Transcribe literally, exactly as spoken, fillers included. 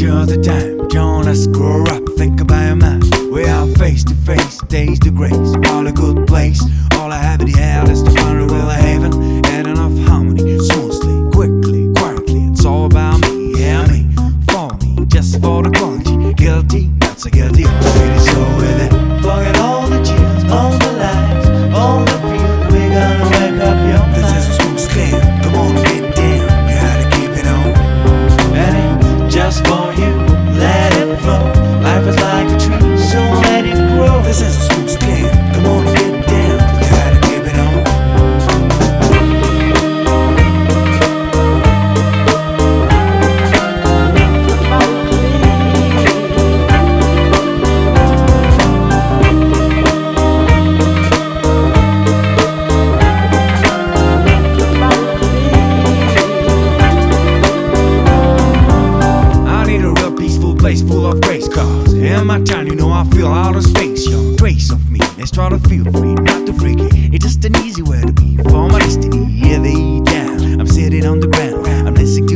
just the time. Don't let's grow up, think about your mind. We are face to face, days to grace. All a good place, all I have in the hell is to find a real haven. And enough harmony, smoothly, quickly, quietly. It's all about me, yeah me, for me, just for the quality. Guilty, not so guilty, already so with it. Forget all the cheers, all the lies, all the fears. We're gonna wake up your mind. This is a smooth scam, come on, get down. You gotta keep it on. And it's just for you, let it flow. Life is like a tree, so let it grow. This is a smooth scam, come on, get down. You gotta keep it on. Place full of race cars. In my town, you know I feel out of space. Your trace of me, let's try to feel free, not too freaky. It's just an easy way to be for my destiny. Here they down, I'm sitting on the ground, I'm listening to